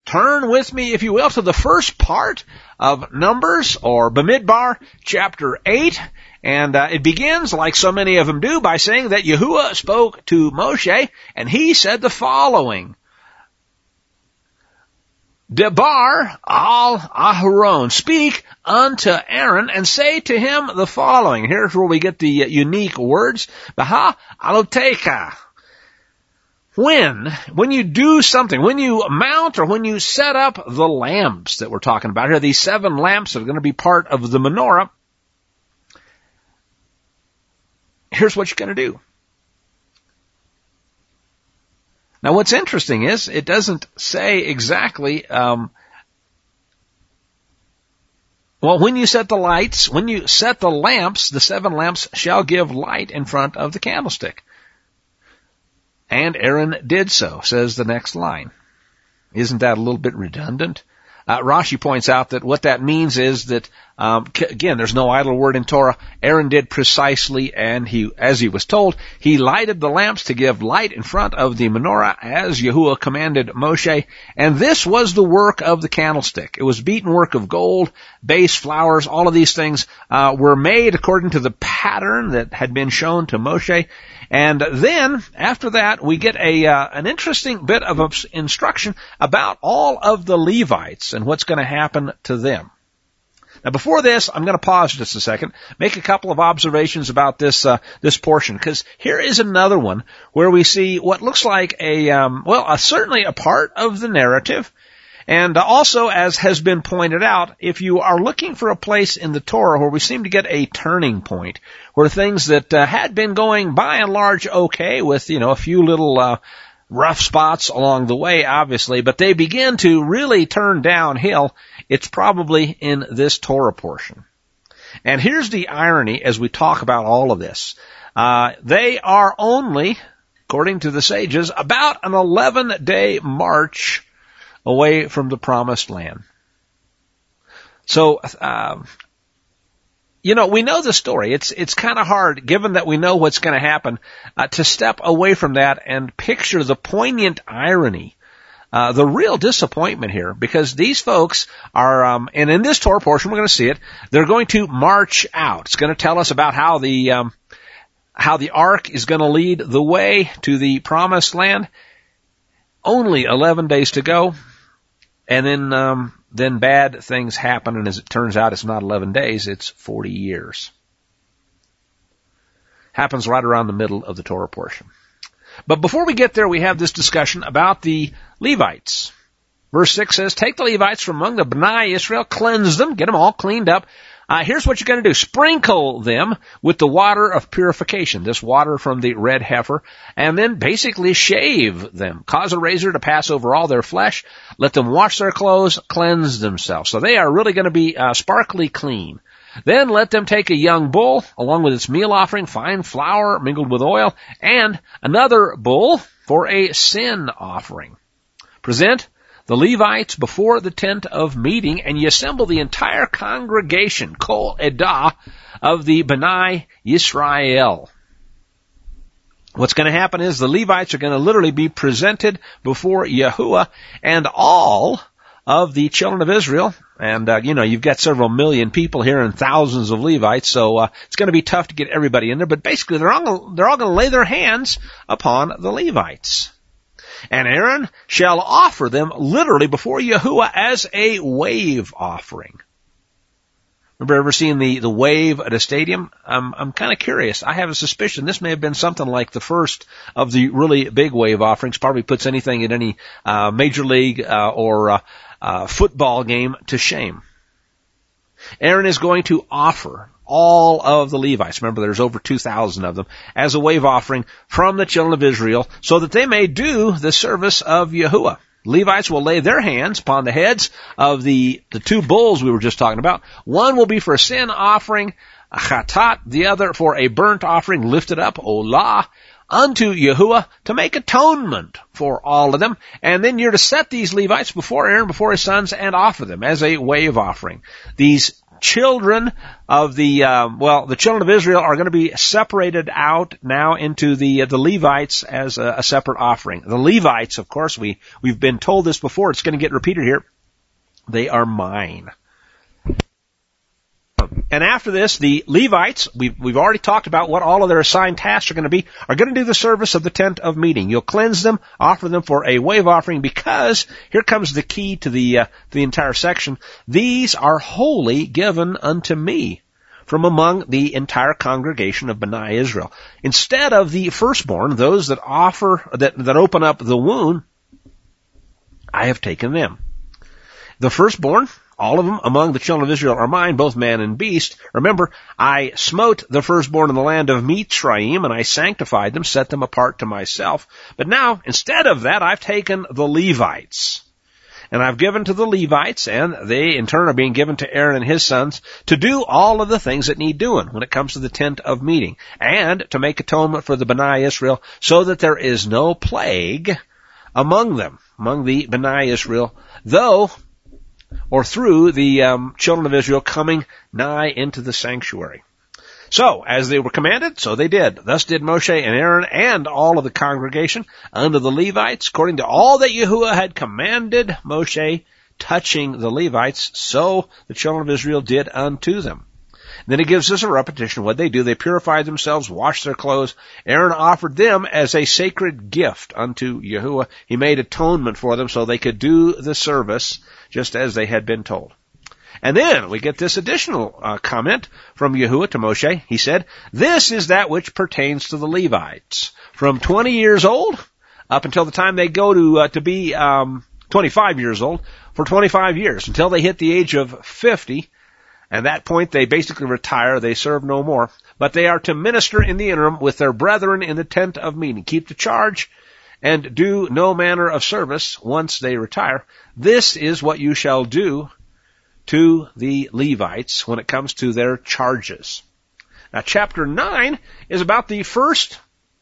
turn with me, if you will, to the first part of Numbers, or Bamidbar, chapter 8. And it begins, like so many of them do, by saying that Yahuwah spoke to Moshe, and he said the following. Debar al Aharon, speak unto Aaron and say to him the following. Here's where we get the unique words. Baha aloteka. When you do something, when you mount or when you set up the lamps that we're talking about here, these 7 lamps that are going to be part of the menorah, here's what you're going to do. Now, what's interesting is it doesn't say exactly, when you set the lights, when you set the lamps, the 7 lamps shall give light in front of the candlestick. And Aaron did so, says the next line. Isn't that a little bit redundant? Rashi points out that what that means is that, again, there's no idle word in Torah. Aaron did precisely, and as he was told, he lighted the lamps to give light in front of the menorah as Yahuwah commanded Moshe. And this was the work of the candlestick. It was beaten work of gold, base, flowers, all of these things, were made according to the pattern that had been shown to Moshe. And then, after that, we get an interesting bit of instruction about all of the Levites and what's going to happen to them. Now, before this, I'm going to pause just a second, make a couple of observations about this portion, because here is another one where we see what looks like certainly a part of the narrative. And also, as has been pointed out, if you are looking for a place in the Torah where we seem to get a turning point, where things that had been going by and large okay with, a few little rough spots along the way, obviously, but they begin to really turn downhill, it's probably in this Torah portion. And here's the irony as we talk about all of this. They are only, according to the sages, about an 11-day march away from the promised land. So, we know the story. It's kind of hard, given that we know what's going to happen, to step away from that and picture the poignant irony, the real disappointment here, because these folks are, and in this Torah portion, we're going to see it, they're going to march out. It's going to tell us about how the ark is going to lead the way to the promised land. Only 11 days to go. And then bad things happen, and as it turns out, it's not 11 days, it's 40 years. Happens right around the middle of the Torah portion. But before we get there, we have this discussion about the Levites. Verse 6 says, take the Levites from among the Bnai Israel, cleanse them, get them all cleaned up. Here's what you're going to do. Sprinkle them with the water of purification, this water from the red heifer, and then basically shave them. Cause a razor to pass over all their flesh. Let them wash their clothes, cleanse themselves. So they are really going to be sparkly clean. Then let them take a young bull, along with its meal offering, fine flour mingled with oil, and another bull for a sin offering. Present the Levites before the tent of meeting, and you assemble the entire congregation, Kol Edah, of the Bnai Yisrael. What's going to happen is the Levites are going to literally be presented before Yahuwah, and all of the children of Israel, and you've got several million people here and thousands of Levites, so it's going to be tough to get everybody in there, but basically they're all going to lay their hands upon the Levites. And Aaron shall offer them literally before Yahuwah as a wave offering. Remember ever seeing the wave at a stadium? I'm kind of curious. I have a suspicion this may have been something like the first of the really big wave offerings. Probably puts anything in any major league or football game to shame. Aaron is going to offer all of the Levites, remember there's over 2,000 of them, as a wave offering from the children of Israel, so that they may do the service of Yahuwah. Levites will lay their hands upon the heads of the 2 bulls we were just talking about. One will be for a sin offering, a chatat, the other for a burnt offering lifted up, olah, unto Yahuwah, to make atonement for all of them. And then you're to set these Levites before Aaron, before his sons, and offer them as a wave offering. These children of the children of Israel are going to be separated out now into the Levites as a separate offering. The Levites, of course, we've been told this before. It's going to get repeated here. They are mine. And after this, the Levites, we've already talked about what all of their assigned tasks are going to do the service of the tent of meeting. You'll cleanse them, offer them for a wave offering, because here comes the key to the entire section. These are wholly given unto me from among the entire congregation of Bnei Israel. Instead of the firstborn, those that that open up the wound, I have taken them. The firstborn, all of them among the children of Israel are mine, both man and beast. Remember, I smote the firstborn in the land of Mitzrayim, and I sanctified them, set them apart to myself. But now, instead of that, I've taken the Levites. And I've given to the Levites, and they in turn are being given to Aaron and his sons, to do all of the things that need doing when it comes to the tent of meeting, and to make atonement for the Bnei Israel, so that there is no plague among them, among the Bnei Israel, through the children of Israel coming nigh into the sanctuary. So, as they were commanded, so they did. Thus did Moshe and Aaron and all of the congregation unto the Levites, according to all that Yahuwah had commanded Moshe touching the Levites, so the children of Israel did unto them. Then it gives us a repetition of what they do. They purified themselves, washed their clothes. Aaron offered them as a sacred gift unto Yahuwah. He made atonement for them so they could do the service just as they had been told. And then we get this additional comment from Yahuwah to Moshe. He said, "This is that which pertains to the Levites. From 20 years old up until the time they go to be 25 years old, for 25 years, until they hit the age of 50. At that point, they basically retire. They serve no more. But they are to minister in the interim with their brethren in the tent of meeting. Keep the charge and do no manner of service once they retire. This is what you shall do to the Levites when it comes to their charges." Now, chapter 9 is about the first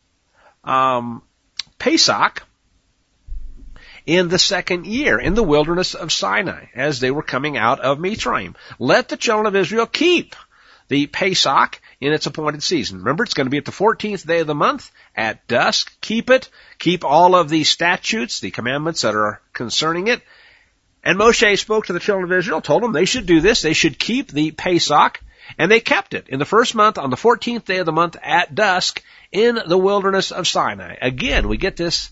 Pesach in the second year in the wilderness of Sinai, as they were coming out of Mitzrayim. Let the children of Israel keep the Pesach in its appointed season. Remember, it's going to be at the 14th day of the month at dusk. Keep it. Keep all of the statutes, the commandments that are concerning it. And Moshe spoke to the children of Israel, told them they should do this. They should keep the Pesach, and they kept it in the first month on the 14th day of the month at dusk in the wilderness of Sinai. Again, we get this.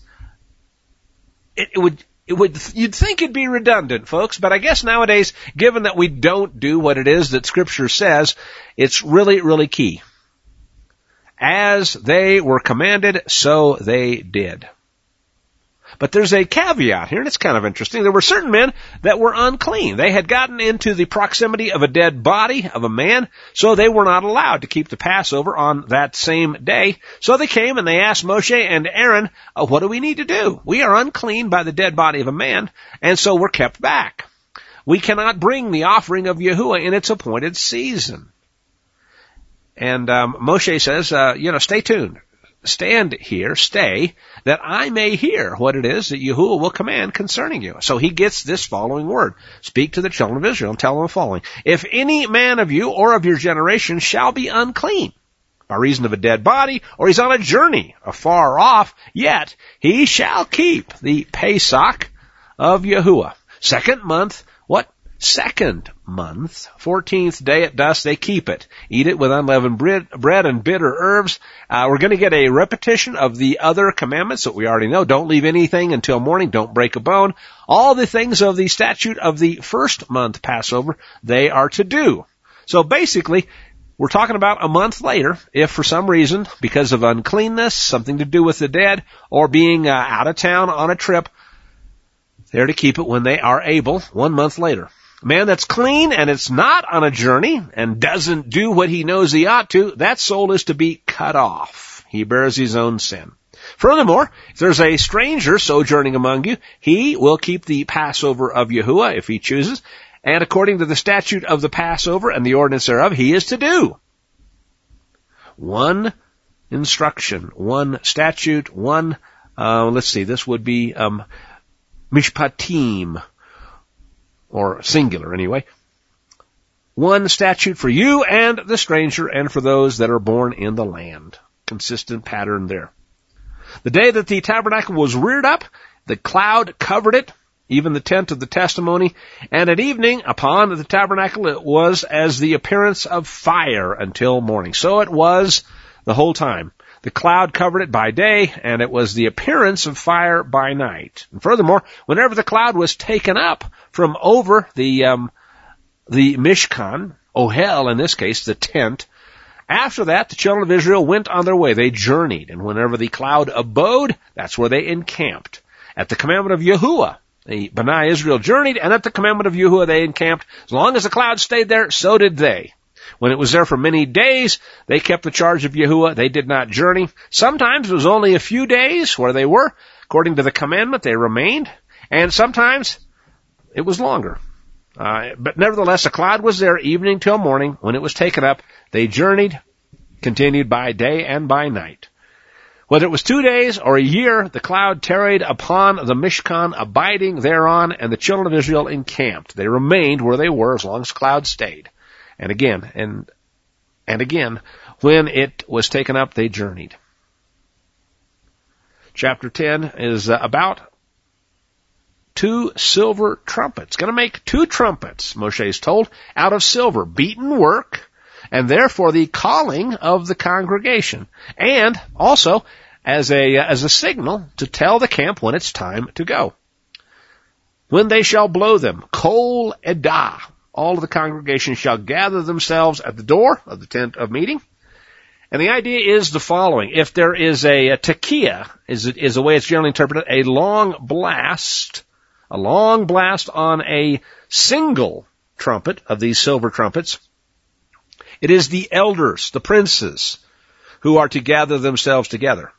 You'd think it'd be redundant, folks, but I guess nowadays, given that we don't do what it is that Scripture says, it's really, really key. As they were commanded, so they did. But there's a caveat here, and it's kind of interesting. There were certain men that were unclean. They had gotten into the proximity of a dead body of a man, so they were not allowed to keep the Passover on that same day. So they came and they asked Moshe and Aaron, what do we need to do? We are unclean by the dead body of a man, and so we're kept back. We cannot bring the offering of Yahuwah in its appointed season. And Moshe says, stay tuned. Stand here, stay, that I may hear what it is that Yahuwah will command concerning you. So he gets this following word. Speak to the children of Israel and tell them the following. If any man of you or of your generation shall be unclean by reason of a dead body, or he's on a journey afar off, yet he shall keep the Pesach of Yahuwah. Second month, what? Second month, 14th day at dusk, they keep it. Eat it with unleavened bread and bitter herbs. We're going to get a repetition of the other commandments that we already know. Don't leave anything until morning. Don't break a bone. All the things of the statute of the first month Passover, they are to do. So basically, we're talking about a month later, if for some reason, because of uncleanness, something to do with the dead, or being out of town on a trip, they're to keep it when they are able, 1 month later. A man that's clean and it's not on a journey and doesn't do what he knows he ought to, that soul is to be cut off. He bears his own sin. Furthermore, if there's a stranger sojourning among you, he will keep the Passover of Yahuwah if he chooses, and according to the statute of the Passover and the ordinance thereof, he is to do. One instruction, one statute, this would be mishpatim, or singular anyway. one statute for you and the stranger and for those that are born in the land. Consistent pattern there. The day that the tabernacle was reared up, the cloud covered it, even the tent of the testimony, and at evening upon the tabernacle it was as the appearance of fire until morning. So it was the whole time. The cloud covered it by day, and it was the appearance of fire by night. And furthermore, whenever the cloud was taken up from over the Mishkan, Ohel in this case, the tent, after that the children of Israel went on their way. They journeyed, and whenever the cloud abode, that's where they encamped. At the commandment of Yahuwah, the Bnei Israel journeyed, and at the commandment of Yahuwah they encamped. As long as the cloud stayed there, so did they. When it was there for many days, they kept the charge of Yahuwah. They did not journey. Sometimes it was only a few days where they were. According to the commandment, they remained. And sometimes it was longer. But nevertheless, the cloud was there evening till morning. When it was taken up, they journeyed, continued by day and by night. Whether it was 2 days or a year, the cloud tarried upon the Mishkan, abiding thereon, and the children of Israel encamped. They remained where they were as long as the cloud stayed. And again, and again, when it was taken up, they journeyed. Chapter 10 is about 2 silver trumpets. Going to make 2 trumpets, Moshe is told, out of silver, beaten work, and therefore the calling of the congregation, and also as a signal to tell the camp when it's time to go. When they shall blow them, kol edah, all of the congregation shall gather themselves at the door of the tent of meeting. And the idea is the following. If there is a tekiah, is the way it's generally interpreted, a long blast on a single trumpet of these silver trumpets, it is the elders, the princes, who are to gather themselves together.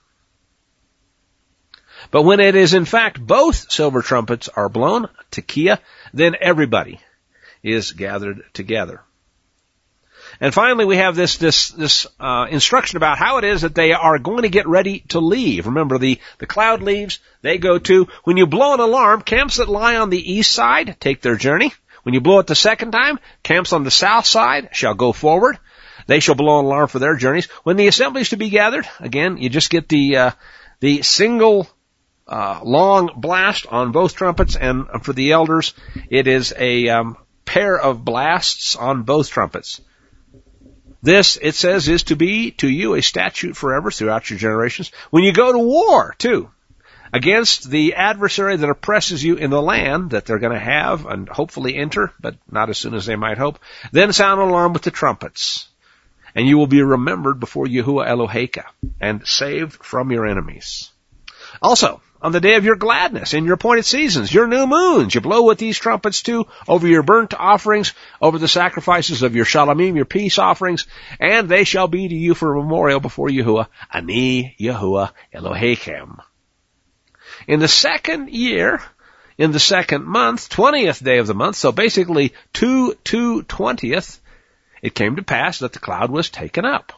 But when it is in fact both silver trumpets are blown, tekiah, then everybody is gathered together. And finally, we have this instruction about how it is that they are going to get ready to leave. Remember, the cloud leaves, they go to. When you blow an alarm, camps that lie on the east side take their journey. When you blow it the second time, camps on the south side shall go forward. They shall blow an alarm for their journeys. When the assembly is to be gathered, again, you just get the single long blast on both trumpets, and for the elders, it is a pair of blasts on both trumpets. This, it says, is to be to you a statute forever throughout your generations. When you go to war, too, against the adversary that oppresses you in the land that they're going to have and hopefully enter, but not as soon as they might hope, then sound an alarm with the trumpets, and you will be remembered before Yahuwah Eloheka and saved from your enemies. Also, on the day of your gladness, in your appointed seasons, your new moons, you blow with these trumpets too over your burnt offerings, over the sacrifices of your shalamim, your peace offerings, and they shall be to you for a memorial before Yahuwah, Ani Yahuwah Elohechem. In the second year, in the second month, 20th day of the month, so basically 2/20th, it came to pass that the cloud was taken up.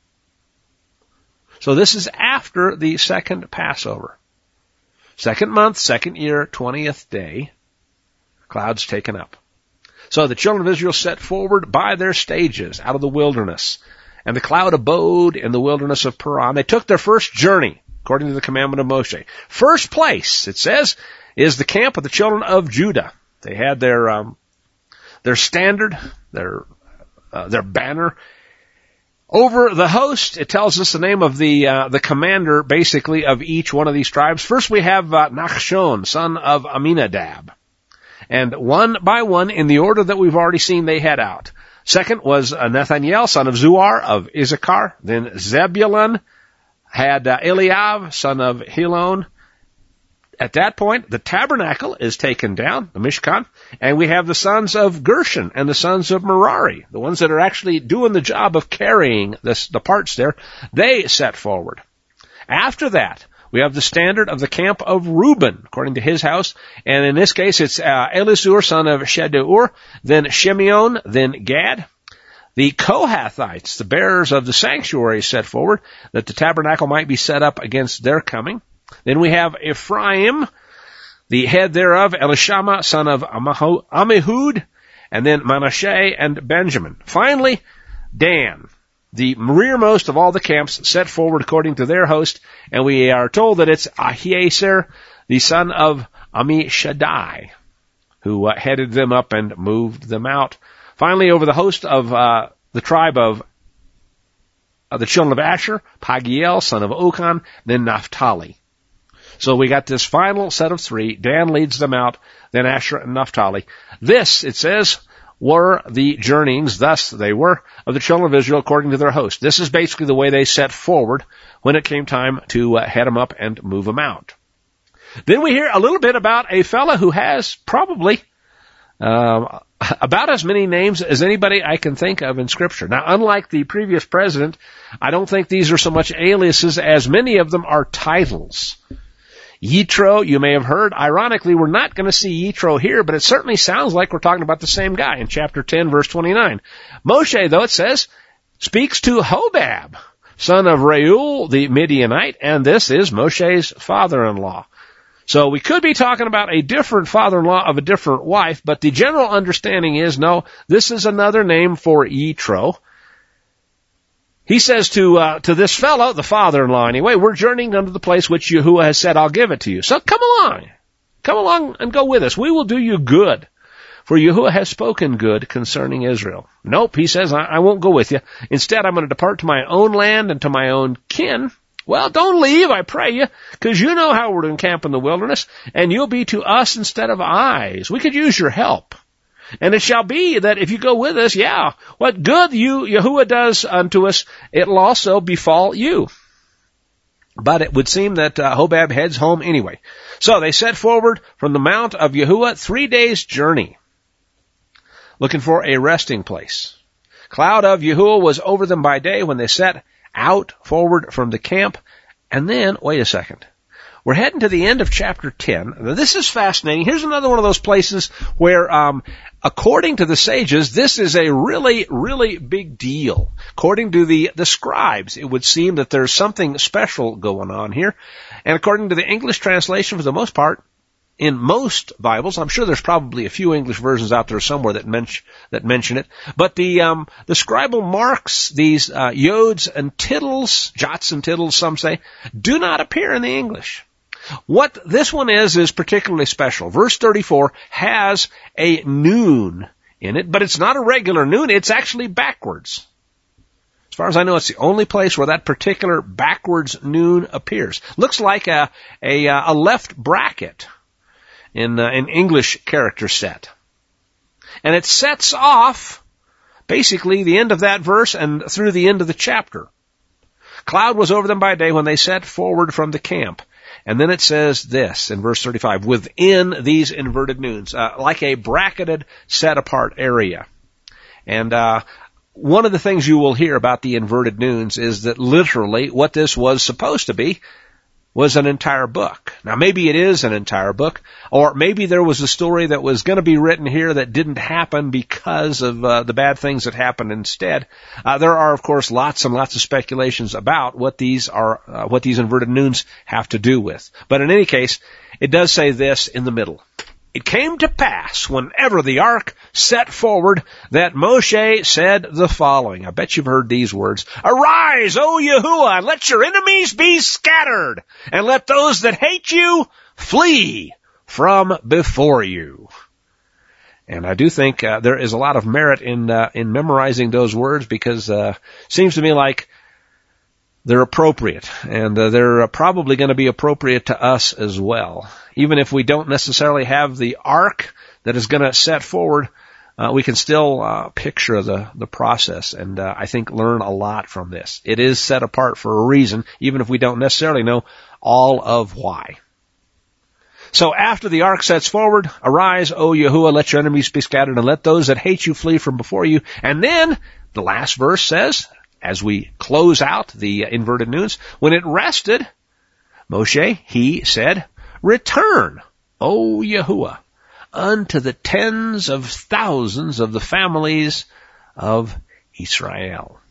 So this is after the second Passover. Second month, second year, 20th day, clouds taken up. So the children of Israel set forward by their stages out of the wilderness, and the cloud abode in the wilderness of Paran. They took their first journey, according to the commandment of Moshe. First place, it says, is the camp of the children of Judah. They had their standard, their banner. Over the host, it tells us the name of the commander, basically, of each one of these tribes. First we have Nachshon, son of Aminadab. And one by one, in the order that we've already seen, they head out. Second was Nathaniel, son of Zuar of Issachar. Then Zebulun had Eliav, son of Helon. At that point, the tabernacle is taken down, the Mishkan, and we have the sons of Gershon and the sons of Merari, the ones that are actually doing the job of carrying the parts there. They set forward. After that, we have the standard of the camp of Reuben, according to his house, and in this case, it's Elisur, son of Shedeur, then Shimeon, then Gad. The Kohathites, the bearers of the sanctuary, set forward that the tabernacle might be set up against their coming. Then we have Ephraim, the head thereof, Elishama, son of Ammihud, and then Manasseh and Benjamin. Finally, Dan, the rearmost of all the camps, set forward according to their host, and we are told that it's Ahiezer, the son of Ammishaddai, who headed them up and moved them out. Finally, over the host of the tribe of the children of Asher, Pagiel, son of Okan, then Naphtali. So we got this final set of three. Dan leads them out, then Asher and Naphtali. This, it says, were the journeyings, thus they were, of the children of Israel according to their host. This is basically the way they set forward when it came time to head them up and move them out. Then we hear a little bit about a fella who has probably about as many names as anybody I can think of in Scripture. Now, unlike the previous president, I don't think these are so much aliases as many of them are titles. Yitro, you may have heard. Ironically, we're not going to see Yitro here, but it certainly sounds like we're talking about the same guy in chapter 10, verse 29. Moshe, though, it says, speaks to Hobab, son of Reuel the Midianite, and this is Moshe's father-in-law. So we could be talking about a different father-in-law of a different wife, but the general understanding is, no, this is another name for Yitro. He says to this fellow, the father-in-law anyway, we're journeying unto the place which Yahuwah has said, I'll give it to you. So come along and go with us. We will do you good. For Yahuwah has spoken good concerning Israel. Nope, he says, I won't go with you. Instead, I'm going to depart to my own land and to my own kin. Well, don't leave, I pray you, because you know how we're to encamp in the wilderness, and you'll be to us instead of eyes. We could use your help. And it shall be that if you go with us, what good Yahuwah does unto us, it'll also befall you. But it would seem that Hobab heads home anyway. So they set forward from the mount of Yahuwah 3 days' journey, looking for a resting place. Cloud of Yahuwah was over them by day when they set out forward from the camp. And then, wait a second. We're heading to the end of chapter 10. Now, this is fascinating. Here's another one of those places where, according to the sages, this is a really, really big deal. According to the scribes, it would seem that there's something special going on here. And according to the English translation, for the most part, in most Bibles, I'm sure there's probably a few English versions out there somewhere that mention it, but the scribal marks, these yods and tittles, jots and tittles, some say, do not appear in the English. What this one is particularly special. Verse 34 has a noon in it, but it's not a regular noon, it's actually backwards. As far as I know, it's the only place where that particular backwards noon appears. Looks like a left bracket in English character set. And it sets off basically the end of that verse and through the end of the chapter. Cloud was over them by day when they set forward from the camp. And then it says this in verse 35, within these inverted noons, like a bracketed, set-apart area. And one of the things you will hear about the inverted noons is that literally what this was supposed to be was an entire book. Now, maybe it is an entire book, or maybe there was a story that was going to be written here that didn't happen because of the bad things that happened instead. There are, of course, lots and lots of speculations about what these inverted noons have to do with. But in any case, it does say this in the middle. It came to pass, whenever the ark set forward, that Moshe said the following. I bet you've heard these words. Arise, O Yahuwah, and let your enemies be scattered, and let those that hate you flee from before you. And I do think there is a lot of merit in memorizing those words, because it seems to me like they're appropriate, and they're probably going to be appropriate to us as well. Even if we don't necessarily have the ark that is going to set forward, we can still picture the process, and I think learn a lot from this. It is set apart for a reason, even if we don't necessarily know all of why. So after the ark sets forward, arise, O Yahuwah, let your enemies be scattered, and let those that hate you flee from before you. And then the last verse says, as we close out the inverted noons, when it rested, Moshe, he said, return, O Yahuwah, unto the tens of thousands of the families of Israel.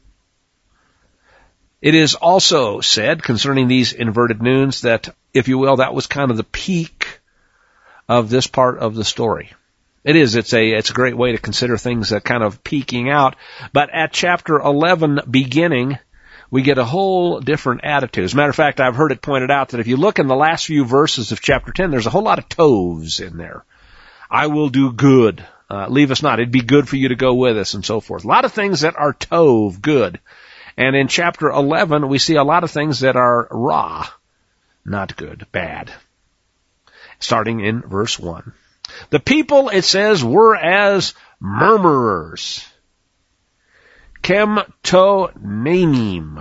It is also said concerning these inverted noons that, if you will, that was kind of the peak of this part of the story. It is. It's a great way to consider things kind of peeking out. But at chapter 11 beginning, we get a whole different attitude. As a matter of fact, I've heard it pointed out that if you look in the last few verses of chapter 10, there's a whole lot of tovs in there. I will do good. Leave us not. It'd be good for you to go with us, and so forth. A lot of things that are tov, good. And in chapter 11, we see a lot of things that are ra, not good, bad. Starting in verse 1. The people, it says, were as murmurers. Kem to nanim.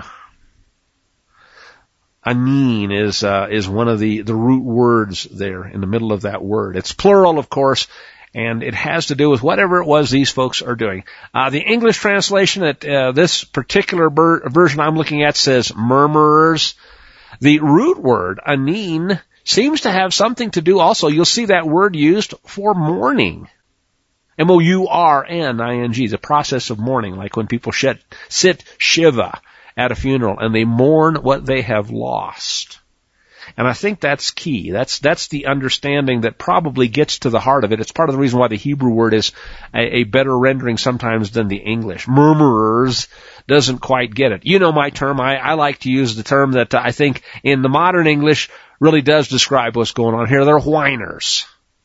Anin is one of the root words there in the middle of that word. It's plural, of course, and it has to do with whatever it was these folks are doing. The English translation at this particular version I'm looking at says murmurers. The root word, anin, seems to have something to do also. You'll see that word used for mourning. M-O-U-R-N-I-N-G, the process of mourning, like when people sit shiva at a funeral and they mourn what they have lost. And I think that's key. That's the understanding that probably gets to the heart of it. It's part of the reason why the Hebrew word is a better rendering sometimes than the English. Murmurers doesn't quite get it. You know my term. I like to use the term that I think in the modern English really does describe what's going on here. They're whiners.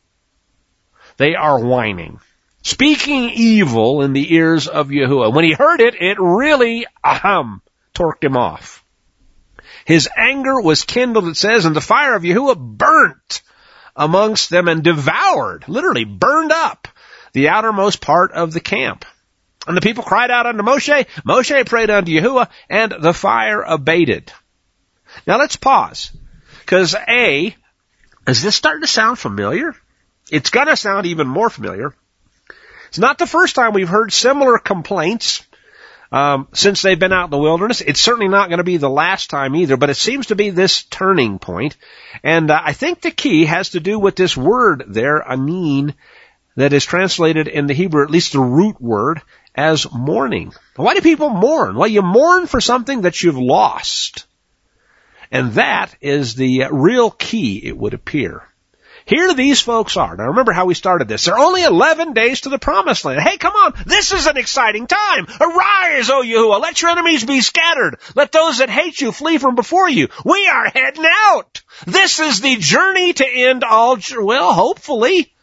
They are whining. Speaking evil in the ears of Yahuwah. When he heard it, it really, torqued him off. His anger was kindled, it says, and the fire of Yahuwah burnt amongst them and devoured, literally burned up, the outermost part of the camp. And the people cried out unto Moshe. Moshe prayed unto Yahuwah, and the fire abated. Now let's pause. Because is this starting to sound familiar? It's going to sound even more familiar. It's not the first time we've heard similar complaints since they've been out in the wilderness. It's certainly not going to be the last time either, but it seems to be this turning point. And I think the key has to do with this word there, anin, that is translated in the Hebrew, at least the root word, as mourning. Why do people mourn? Well, you mourn for something that you've lost. And that is the real key, it would appear. Here these folks are. Now remember how we started this. They're only 11 days to the promised land. Hey, come on. This is an exciting time. Arise, O Yahuwah. Let your enemies be scattered. Let those that hate you flee from before you. We are heading out. This is the journey to end all, well, hopefully.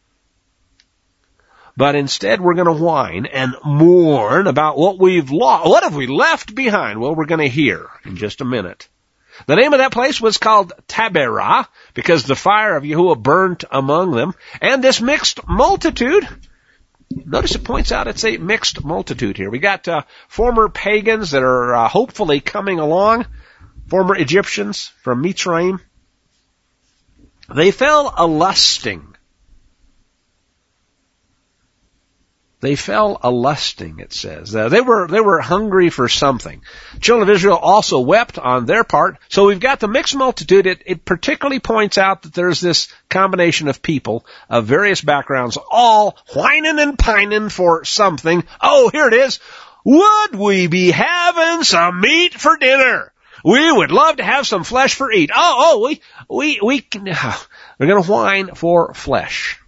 But instead we're going to whine and mourn about what we've lost. What have we left behind? Well, we're going to hear in just a minute. The name of that place was called Taberah, because the fire of Yahuwah burnt among them. And this mixed multitude, notice it points out it's a mixed multitude here. We got former pagans that are hopefully coming along, former Egyptians from Mitzrayim. They fell a-lusting. They fell a-lusting, it says. They were hungry for something. Children of Israel also wept on their part. So we've got the mixed multitude. It particularly points out that there's this combination of people of various backgrounds, all whining and pining for something. Oh, here it is. Would we be having some meat for dinner? We would love to have some flesh for eat. We're going to whine for flesh.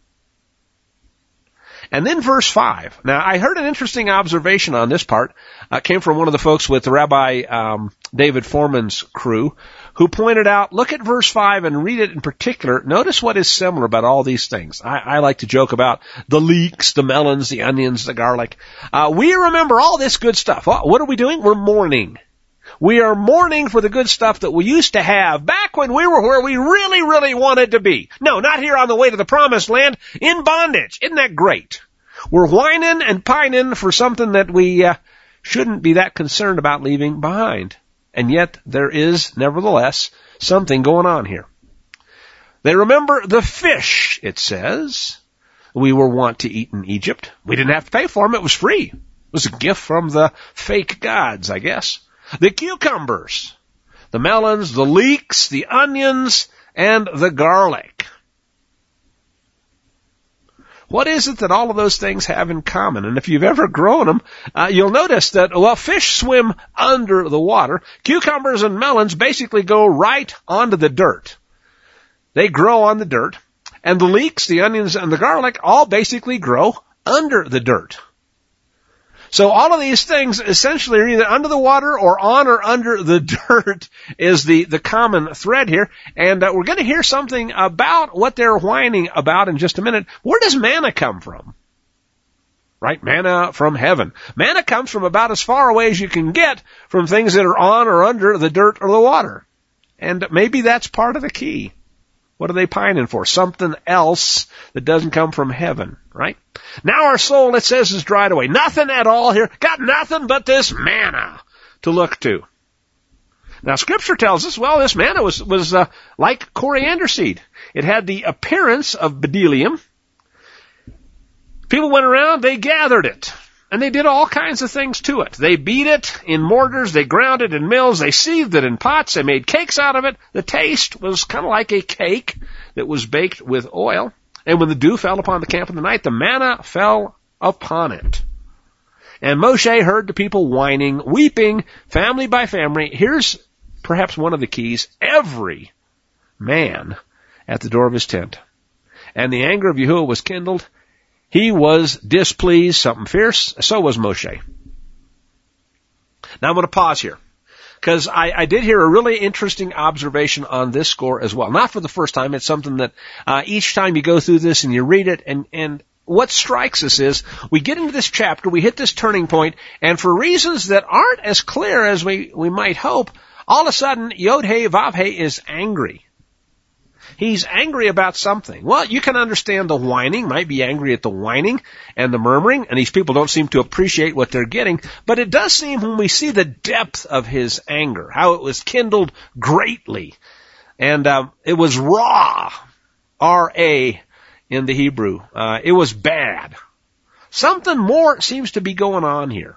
And then verse 5. Now, I heard an interesting observation on this part. Came from one of the folks with Rabbi David Foreman's crew, who pointed out, look at verse 5 and read it in particular. Notice what is similar about all these things. I like to joke about the leeks, the melons, the onions, the garlic. We remember all this good stuff. What are we doing? We're mourning. We are mourning for the good stuff that we used to have back when we were where we really, really wanted to be. No, not here on the way to the promised land, in bondage. Isn't that great? We're whining and pining for something that we shouldn't be that concerned about leaving behind. And yet there is, nevertheless, something going on here. They remember the fish, it says, we were wont to eat in Egypt. We didn't have to pay for them. It was free. It was a gift from the fake gods, I guess. The cucumbers, the melons, the leeks, the onions, and the garlic. What is it that all of those things have in common? And if you've ever grown them, you'll notice that, well, fish swim under the water. Cucumbers and melons basically go right onto the dirt. They grow on the dirt. And the leeks, the onions, and the garlic all basically grow under the dirt. So all of these things essentially are either under the water or on or under the dirt is the common thread here. And we're going to hear something about what they're whining about in just a minute. Where does manna come from? Right? Manna from heaven. Manna comes from about as far away as you can get from things that are on or under the dirt or the water. And maybe that's part of the key. What are they pining for? Something else that doesn't come from heaven, right? Now our soul, it says, is dried away. Nothing at all here. Got nothing but this manna to look to. Now Scripture tells us, well, this manna was like coriander seed. It had the appearance of bdellium. People went around, they gathered it. And they did all kinds of things to it. They beat it in mortars, they ground it in mills, they seethed it in pots, they made cakes out of it. The taste was kind of like a cake that was baked with oil. And when the dew fell upon the camp in the night, the manna fell upon it. And Moshe heard the people whining, weeping, family by family. Here's perhaps one of the keys. Every man at the door of his tent. And the anger of Yahuwah was kindled. He was displeased, something fierce. So was Moshe. Now I'm going to pause here, because I did hear a really interesting observation on this score as well. Not for the first time. It's something that each time you go through this and you read it, and what strikes us is we get into this chapter, we hit this turning point, and for reasons that aren't as clear as we might hope, all of a sudden Yod-Heh Vav-Heh is angry. He's angry about something. Well, you can understand the whining, might be angry at the whining and the murmuring, and these people don't seem to appreciate what they're getting, but it does seem when we see the depth of his anger, how it was kindled greatly, and it was raw, R-A in the Hebrew. It was bad. Something more seems to be going on here.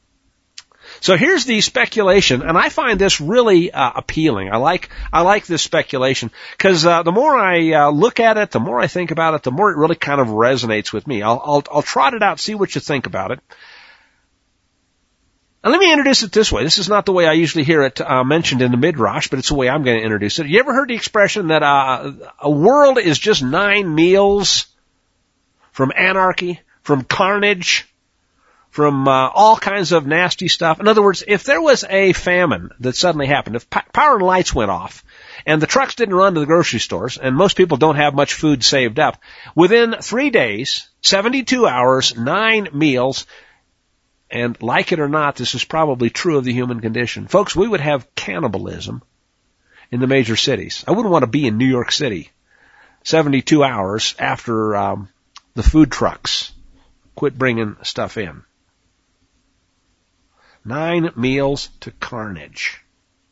So here's the speculation, and I find this really appealing. I like this speculation because the more I look at it, the more I think about it, the more it really kind of resonates with me. I'll trot it out, see what you think about it. And let me introduce it this way. This is not the way I usually hear it mentioned in the Midrash, but it's the way I'm going to introduce it. You ever heard the expression that a world is just 9 meals from anarchy, from carnage, from all kinds of nasty stuff? In other words, if there was a famine that suddenly happened, if power and lights went off, and the trucks didn't run to the grocery stores, and most people don't have much food saved up, within 3 days, 72 hours, 9 meals, and like it or not, this is probably true of the human condition. Folks, we would have cannibalism in the major cities. I wouldn't want to be in New York City 72 hours after the food trucks quit bringing stuff in. 9 meals to carnage.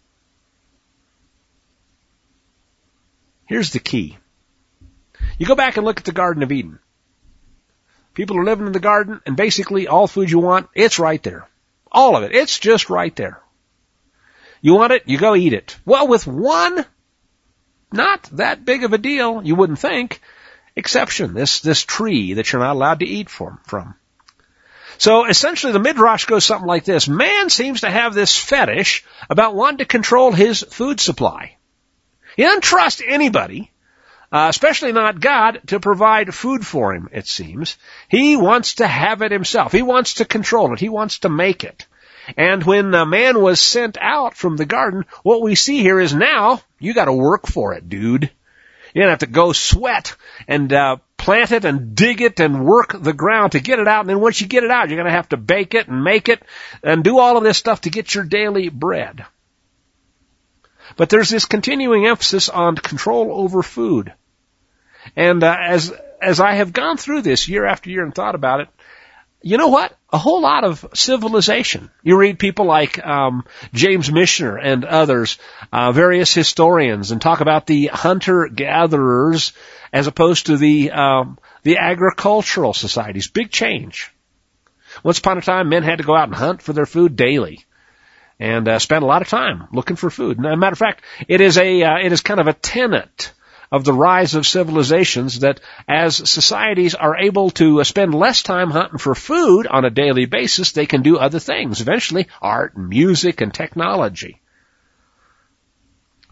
Here's the key. You go back and look at the Garden of Eden. People are living in the garden, and basically all food you want, it's right there. All of it. It's just right there. You want it, you go eat it. Well, with one, not that big of a deal, you wouldn't think, exception, this tree that you're not allowed to eat from. So essentially the Midrash goes something like this. Man seems to have this fetish about wanting to control his food supply. He doesn't trust anybody, especially not God, to provide food for him, it seems. He wants to have it himself. He wants to control it. He wants to make it. And when man was sent out from the garden, what we see here is now you got to work for it, dude. You're going to have to go sweat and plant it and dig it and work the ground to get it out. And then once you get it out, you're going to have to bake it and make it and do all of this stuff to get your daily bread. But there's this continuing emphasis on control over food. And as I have gone through this year after year and thought about it, you know what? A whole lot of civilization. You read people like James Michener and others, various historians, and talk about the hunter-gatherers as opposed to the agricultural societies. Big change. Once upon a time, men had to go out and hunt for their food daily and spend a lot of time looking for food. As a matter of fact, it is kind of a tenet of the rise of civilizations that as societies are able to spend less time hunting for food on a daily basis, they can do other things. Eventually, art and music and technology.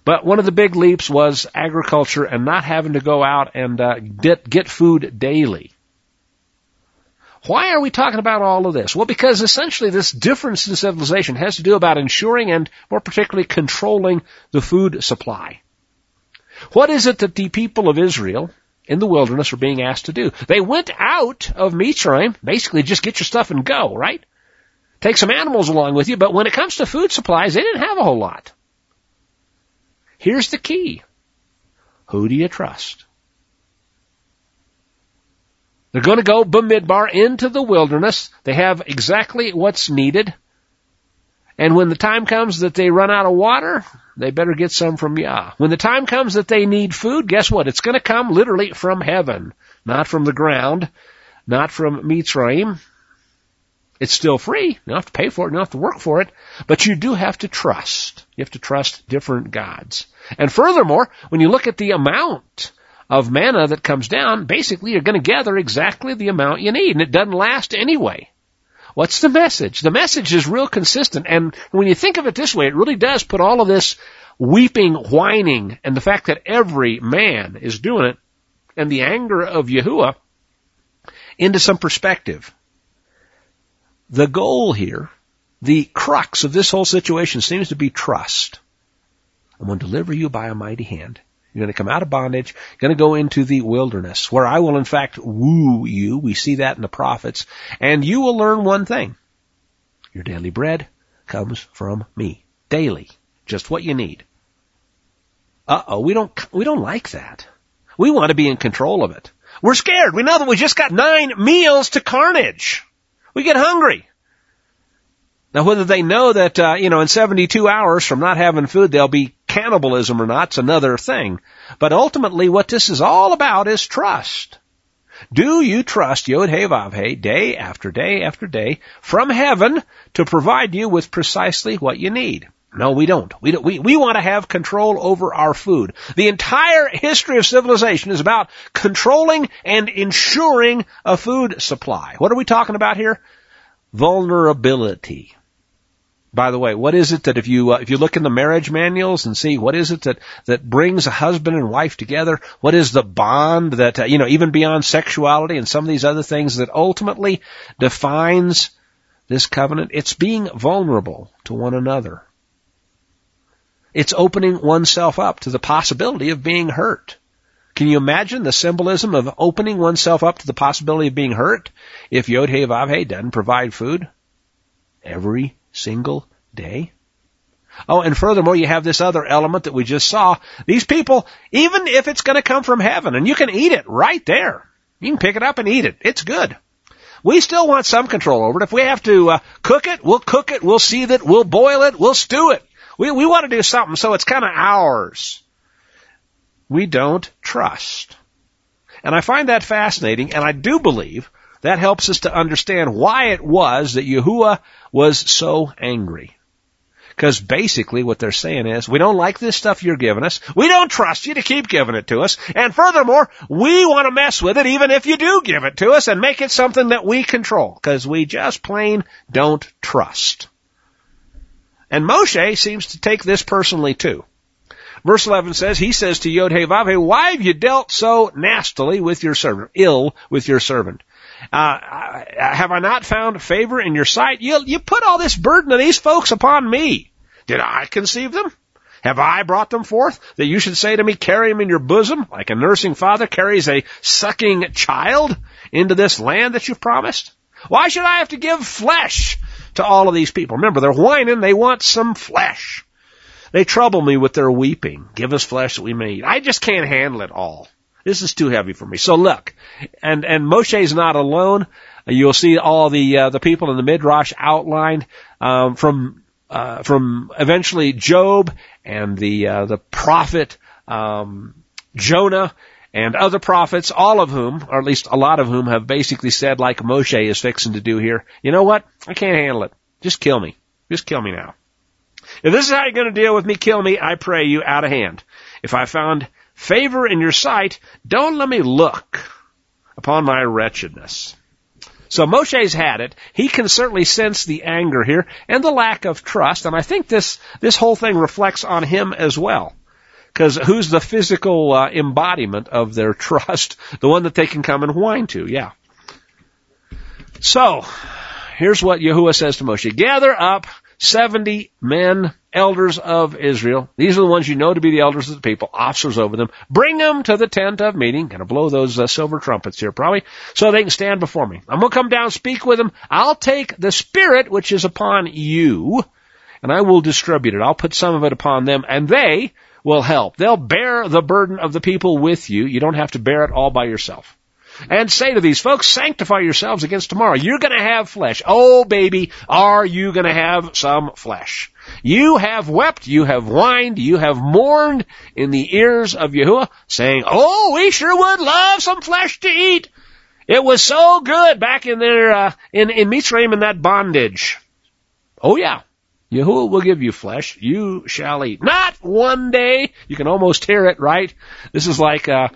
But one of the big leaps was agriculture and not having to go out and get food daily. Why are we talking about all of this? Well, because essentially this difference in civilization has to do about ensuring and more particularly controlling the food supply. What is it that the people of Israel in the wilderness are being asked to do? They went out of Mitzrayim, basically just get your stuff and go, right? Take some animals along with you, but when it comes to food supplies, they didn't have a whole lot. Here's the key. Who do you trust? They're going to go Bamidbar into the wilderness. They have exactly what's needed. And when the time comes that they run out of water, they better get some from Yah. When the time comes that they need food, guess what? It's going to come literally from heaven, not from the ground, not from Mitzrayim. It's still free. You don't have to pay for it. You don't have to work for it. But you do have to trust. You have to trust different gods. And furthermore, when you look at the amount of manna that comes down, basically you're going to gather exactly the amount you need. And it doesn't last anyway. What's the message? The message is real consistent. And when you think of it this way, it really does put all of this weeping, whining, and the fact that every man is doing it, and the anger of Yahuwah into some perspective. The goal here, the crux of this whole situation seems to be trust. I'm going to deliver you by a mighty hand. You're going to come out of bondage. You're going to go into the wilderness, where I will in fact woo you. We see that in the prophets. And you will learn one thing. Your daily bread comes from me. Daily. Just what you need. We don't like that. We want to be in control of it. We're scared. We know that we just got 9 meals to carnage. We get hungry. Now, whether they know that, in 72 hours from not having food, there'll be cannibalism or not, it's another thing. But ultimately, what this is all about is trust. Do you trust Yod-Heh-Vav-Heh day after day after day from heaven to provide you with precisely what you need? No, we don't. We want to have control over our food. The entire history of civilization is about controlling and ensuring a food supply. What are we talking about here? Vulnerability. By the way, what is it that if you look in the marriage manuals and see what is it that brings a husband and wife together? What is the bond that, even beyond sexuality and some of these other things that ultimately defines this covenant? It's being vulnerable to one another. It's opening oneself up to the possibility of being hurt. Can you imagine the symbolism of opening oneself up to the possibility of being hurt if Yod-Heh-Vav-Heh doesn't provide food every single day? Oh, and furthermore, you have this other element that we just saw. These people, even if it's going to come from heaven, and you can eat it right there. You can pick it up and eat it. It's good. We still want some control over it. If we have to cook it, we'll seethe it, we'll boil it, we'll stew it. We want to do something so it's kind of ours. We don't trust. And I find that fascinating, and I do believe that helps us to understand why it was that Yahuwah was so angry. Because basically what they're saying is, we don't like this stuff you're giving us. We don't trust you to keep giving it to us. And furthermore, we want to mess with it even if you do give it to us and make it something that we control. Because we just plain don't trust. And Moshe seems to take this personally too. Verse 11 says, he says to Yod-Heh-Vav-Heh, why have you dealt so nastily with your servant, ill with your servant? Have I not found favor in your sight? You put all this burden of these folks upon me. Did I conceive them? Have I brought them forth that you should say to me, carry them in your bosom like a nursing father carries a sucking child into this land that you've promised? Why should I have to give flesh to all of these people? Remember, they're whining. They want some flesh. They trouble me with their weeping. Give us flesh that we may eat. I just can't handle it all. This is too heavy for me. So look, and Moshe's not alone. You'll see all the people in the Midrash outlined, from eventually Job and the prophet, Jonah and other prophets, all of whom, or at least a lot of whom, have basically said, like Moshe is fixing to do here, you know what? I can't handle it. Just kill me. Just kill me now. If this is how you're going to deal with me, kill me, I pray you, out of hand. If I found favor in your sight, don't let me look upon my wretchedness. So Moshe's had it. He can certainly sense the anger here and the lack of trust, and I think this whole thing reflects on him as well. Because who's the physical embodiment of their trust? The one that they can come and whine to, yeah. So, here's what Yahuwah says to Moshe. Gather up 70 men, elders of Israel. These are the ones you know to be the elders of the people, officers over them. Bring them to the tent of meeting. Gonna blow those silver trumpets here probably, so they can stand before me. I'm gonna come down, speak with them. I'll take the Spirit which is upon you, and I will distribute it. I'll put some of it upon them, and they will help. They'll bear the burden of the people with you. You don't have to bear it all by yourself. And say to these folks, sanctify yourselves against tomorrow. You're going to have flesh. Oh, baby, are you going to have some flesh? You have wept, you have whined, you have mourned in the ears of Yahuwah, saying, oh, we sure would love some flesh to eat. It was so good back in there, in Mitzrayim in that bondage. Oh, yeah. Yahuwah will give you flesh. You shall eat. Not one day. You can almost hear it, right? This is like one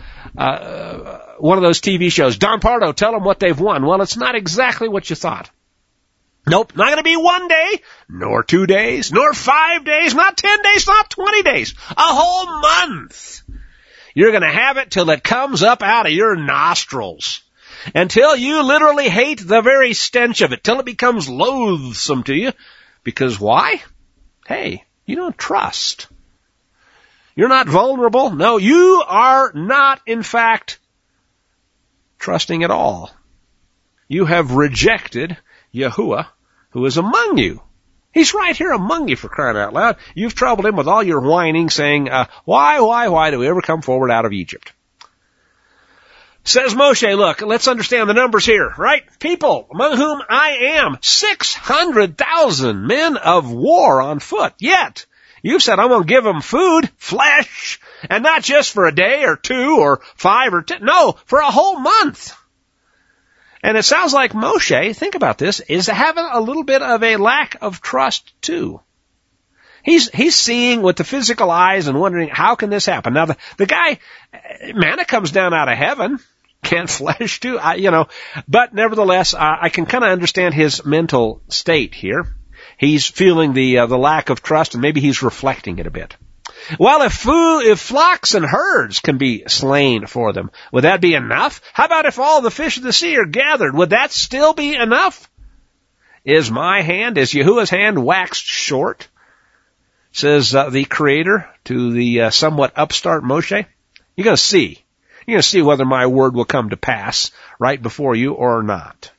of those TV shows. Don Pardo, tell them what they've won. Well, it's not exactly what you thought. Nope, not going to be 1 day, nor 2 days, nor 5 days, not 10 days, not 20 days. A whole month. You're going to have it till it comes up out of your nostrils. Until you literally hate the very stench of it. Till it becomes loathsome to you. Because why? Hey, you don't trust. You're not vulnerable. No, you are not, in fact, trusting at all. You have rejected Yahuwah, who is among you. He's right here among you, for crying out loud. You've troubled him with all your whining, saying, why do we ever come forward out of Egypt? Says Moshe, look, let's understand the numbers here, right? People among whom I am 600,000 men of war on foot. Yet, you've said I'm going to give them food, flesh, and not just for a day or 2 or 5 or 10. No, for a whole month. And it sounds like Moshe, think about this, is having a little bit of a lack of trust too. He's seeing with the physical eyes and wondering, how can this happen? Now, the guy, manna comes down out of heaven. Can't flesh too, but nevertheless, I can kind of understand his mental state here. He's feeling the lack of trust, and maybe he's reflecting it a bit. Well, if flocks and herds can be slain for them, would that be enough? How about if all the fish of the sea are gathered? Would that still be enough? Is Yahuwah's hand waxed short? Says the Creator to the somewhat upstart Moshe. You're going to see. You're going to see whether my word will come to pass right before you or not.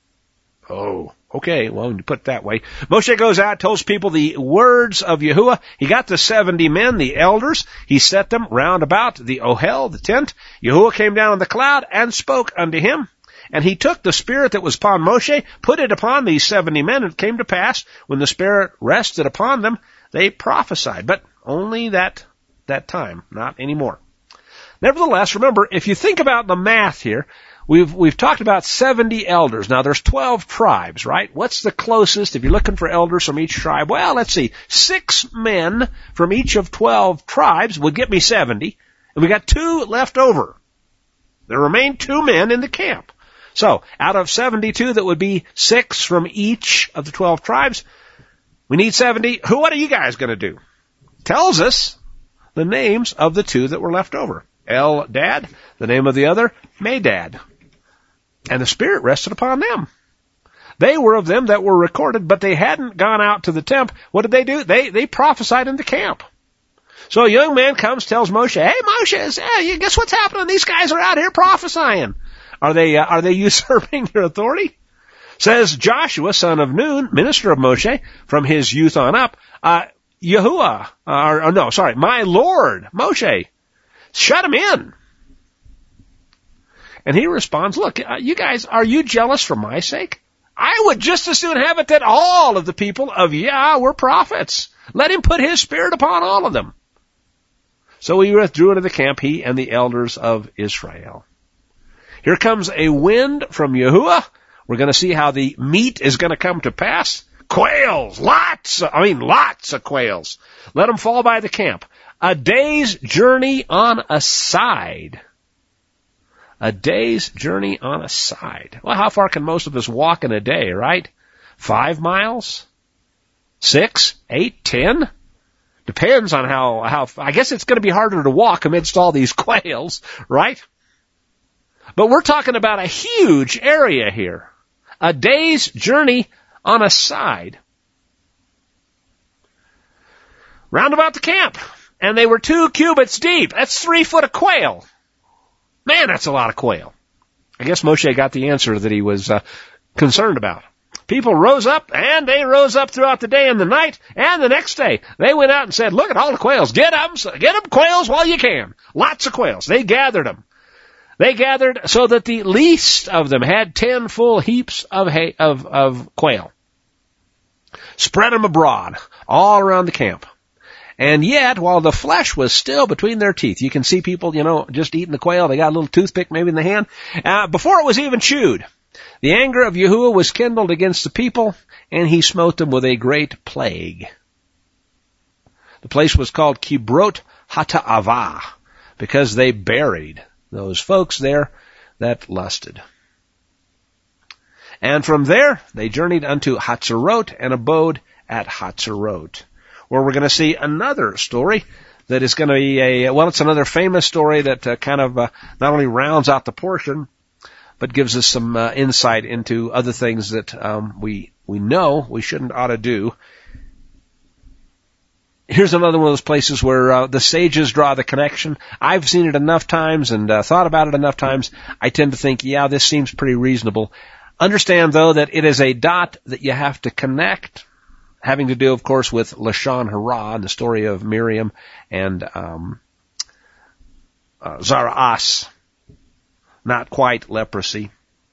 Oh, okay. Well, when you put it that way. Moshe goes out, tells people the words of Yahuwah. He got the 70 men, the elders. He set them round about the Ohel, the tent. Yahuwah came down on the cloud and spoke unto him. And he took the Spirit that was upon Moshe, put it upon these 70 men. And it came to pass, when the Spirit rested upon them, they prophesied. But only that time, not anymore. Nevertheless, remember, if you think about the math here, we've talked about 70 elders. Now, there's 12 tribes, right? What's the closest if you're looking for elders from each tribe? Well, let's see. 6 men from each of 12 tribes would get me 70, and we got 2 left over. There remain 2 men in the camp. So, out of 72, that would be 6 from each of the 12 tribes. We need 70. What are you guys going to do? Tells us the names of the 2 that were left over. Eldad, the name of the other, Medad. And the Spirit rested upon them. They were of them that were recorded, but they hadn't gone out to the tent. What did they do? They prophesied in the camp. So a young man comes, tells Moshe, hey Moshe, guess what's happening? These guys are out here prophesying. Are they usurping your authority? Says Joshua, son of Nun, minister of Moshe, from his youth on up, my Lord, Moshe, shut him in. And he responds, look, you guys, are you jealous for my sake? I would just as soon have it that all of the people of Yah were prophets. Let him put his Spirit upon all of them. So he withdrew into the camp, he and the elders of Israel. Here comes a wind from Yahuwah. We're going to see how the meat is going to come to pass. Quails, lots of quails. Let them fall by the camp. A day's journey on a side. A day's journey on a side. Well, how far can most of us walk in a day, right? 5 miles? 6, 8, 10? Depends on how, I guess it's going to be harder to walk amidst all these quails, right? But we're talking about a huge area here. A day's journey on a side. Round about the camp. And they were 2 cubits deep. That's 3 foot of quail. Man, that's a lot of quail. I guess Moshe got the answer that he was concerned about. People rose up, and they rose up throughout the day and the night, and the next day they went out and said, look at all the quails. Get them quails while you can. Lots of quails. They gathered them. They gathered so that the least of them had 10 full heaps of quail. Spread them abroad, all around the camp. And yet, while the flesh was still between their teeth, you can see people, just eating the quail. They got a little toothpick maybe in the hand. Before it was even chewed, the anger of Yahuwah was kindled against the people, and he smote them with a great plague. The place was called Kibrot Hata'avah, because they buried those folks there that lusted. And from there, they journeyed unto Hatzerot and abode at Hatzerot, where we're going to see another story that is going to be it's another famous story that not only rounds out the portion, but gives us some insight into other things that we know we ought to do. Here's another one of those places where the sages draw the connection. I've seen it enough times and thought about it enough times. I tend to think, yeah, this seems pretty reasonable. Understand, though, that it is a dot that you have to connect, having to do, of course, with Lashon Hara and the story of Miriam and Zaraas. Not quite leprosy.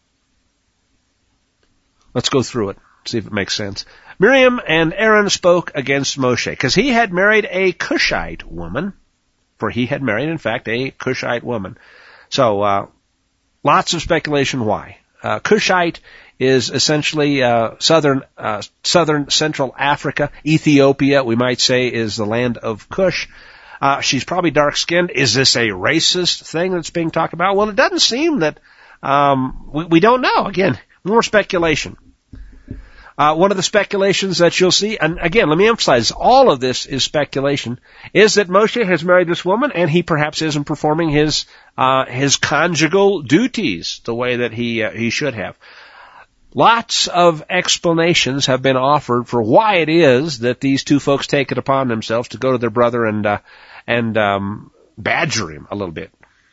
Let's go through it, see if it makes sense. Miriam and Aaron spoke against Moshe, because he had married a Cushite woman, for he had married, in fact, a Cushite woman. So, lots of speculation why. Cushite is essentially southern Central Africa. Ethiopia, we might say, is the land of Cush. She's probably dark-skinned. Is this a racist thing that's being talked about? Well, it doesn't seem that, we don't know. Again, more speculation. One of the speculations that you'll see, and again, let me emphasize, all of this is speculation, is that Moshe has married this woman and he perhaps isn't performing his conjugal duties the way that he should have. Lots of explanations have been offered for why it is that these two folks take it upon themselves to go to their brother and badger him a little bit.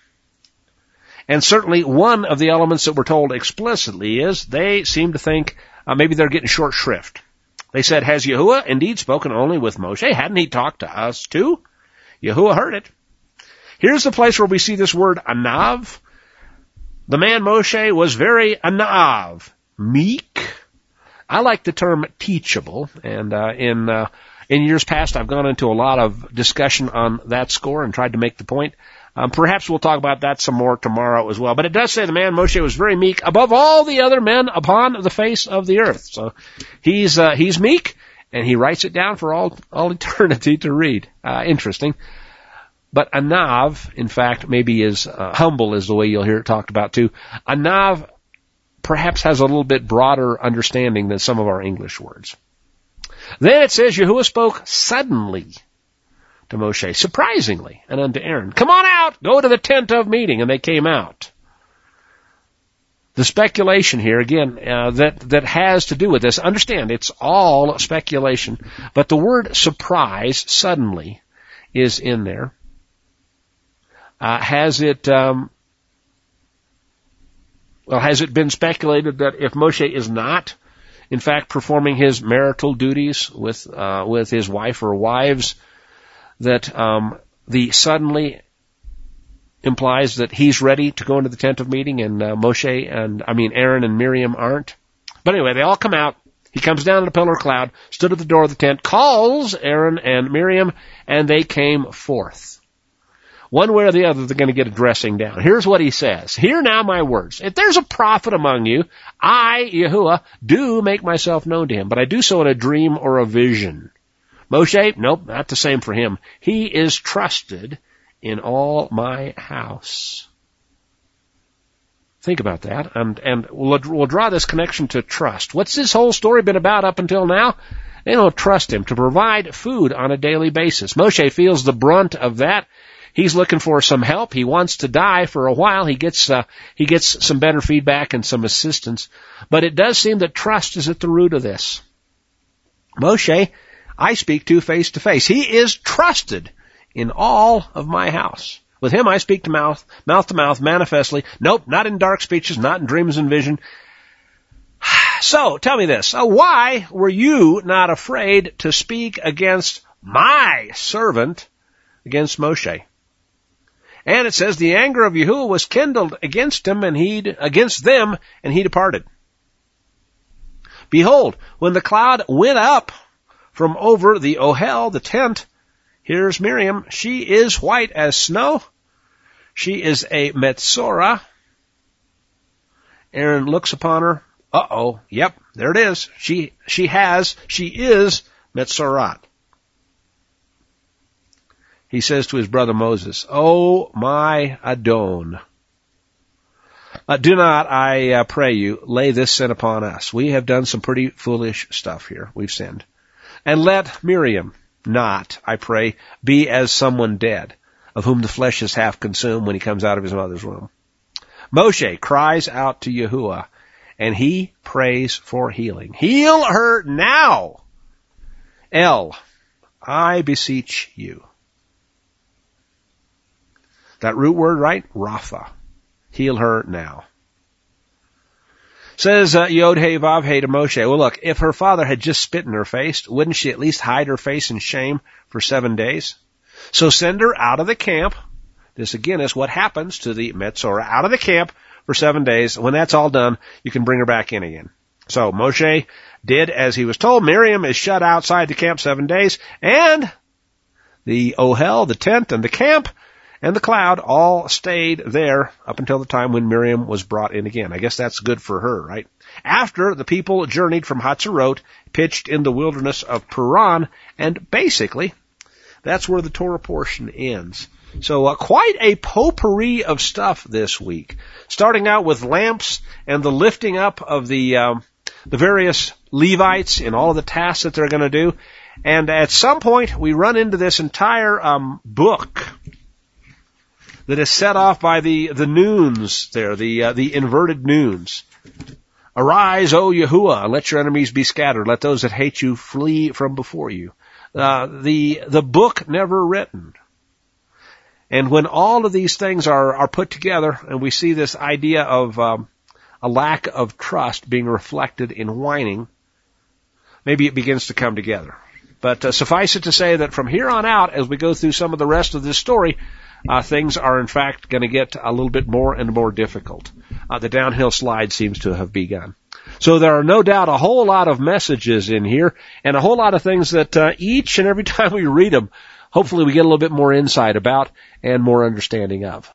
And certainly one of the elements that we're told explicitly is they seem to think maybe they're getting short shrift. They said, has Yahuwah indeed spoken only with Moshe? Hadn't he talked to us too? Yahuwah heard it. Here's the place where we see this word anav. The man Moshe was very anav, meek. I like the term teachable, and in years past I've gone into a lot of discussion on that score and tried to make the point. Perhaps we'll talk about that some more tomorrow as well. But it does say the man Moshe was very meek above all the other men upon the face of the earth. So he's meek, and he writes it down for all eternity to read. Interesting. But anav, in fact, maybe is humble is the way you'll hear it talked about too. Anav perhaps has a little bit broader understanding than some of our English words. Then it says Yahuwah spoke suddenly to Moshe, surprisingly, and unto Aaron, come on out, go to the tent of meeting, and they came out. The speculation here, again, that has to do with this, understand, it's all speculation, but the word surprise, suddenly, is in there. Has it been speculated that if Moshe is not, in fact, performing his marital duties with his wife or wives, that the suddenly implies that he's ready to go into the tent of meeting and Aaron and Miriam aren't? But anyway, they all come out. He comes down in a pillar of cloud, stood at the door of the tent, calls Aaron and Miriam, and they came forth. One way or the other, they're going to get a dressing down. Here's what he says. Hear now my words. If there's a prophet among you, I, Yahuwah, do make myself known to him, but I do so in a dream or a vision. Moshe, nope, not the same for him. He is trusted in all my house. Think about that, and we'll draw this connection to trust. What's this whole story been about up until now? They don't trust him to provide food on a daily basis. Moshe feels the brunt of that. He's looking for some help. He wants to die for a while. He gets some better feedback and some assistance. But it does seem that trust is at the root of this. Moshe, I speak to face to face. He is trusted in all of my house. With him I speak to mouth to mouth, manifestly. Nope, not in dark speeches, not in dreams and vision. So, tell me this. Why were you not afraid to speak against my servant, against Moshe? And it says, the anger of Yahuwah was kindled against them, and he departed. Behold, when the cloud went up from over the Ohel, the tent, here's Miriam. She is white as snow. She is a Metzorah. Aaron looks upon her. Yep, there it is. She is Metzorah. He says to his brother Moses, "Oh, my Adon, do not, I pray you, lay this sin upon us. We have done some pretty foolish stuff here. We've sinned. And let Miriam not, I pray, be as someone dead, of whom the flesh is half consumed when he comes out of his mother's womb." Moshe cries out to Yahuwah, and he prays for healing. Heal her now. El, I beseech you. That root word, right? Rapha. Heal her now. Says Yod He Vav He to Moshe, well, look, if her father had just spit in her face, wouldn't she at least hide her face in shame for 7 days? So send her out of the camp. This again is what happens to the Metzorah, out of the camp for 7 days. When that's all done, you can bring her back in again. So Moshe did as he was told. Miriam is shut outside the camp 7 days, and the Ohel, the tent, and the camp, and the cloud all stayed there up until the time when Miriam was brought in again. I guess that's good for her, right? After the people journeyed from Hatzerot, pitched in the wilderness of Paran, and basically, that's where the Torah portion ends. So quite a potpourri of stuff this week. Starting out with lamps and the lifting up of the various Levites in all of the tasks that they're going to do. And at some point, we run into this entire book that is set off by the noons there, the inverted noons. Arise, O Yahuwah, and let your enemies be scattered. Let those that hate you flee from before you. The book never written. And when all of these things are put together, and we see this idea of a lack of trust being reflected in whining, maybe it begins to come together. But suffice it to say that from here on out, as we go through some of the rest of this story, things are in fact going to get a little bit more and more difficult. The downhill slide seems to have begun. So there are no doubt a whole lot of messages in here, and a whole lot of things that each and every time we read them, hopefully we get a little bit more insight about and more understanding of.